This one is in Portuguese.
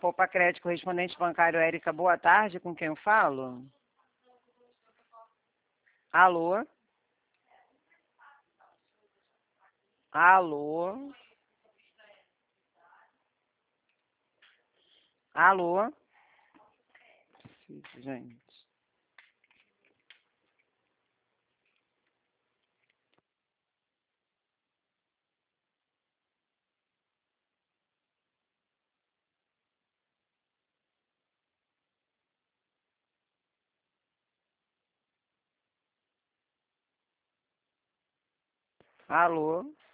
Poupa Crédito, correspondente bancário Érica, boa tarde, com quem eu falo? Alô? Alô? Alô? Gente. Alô?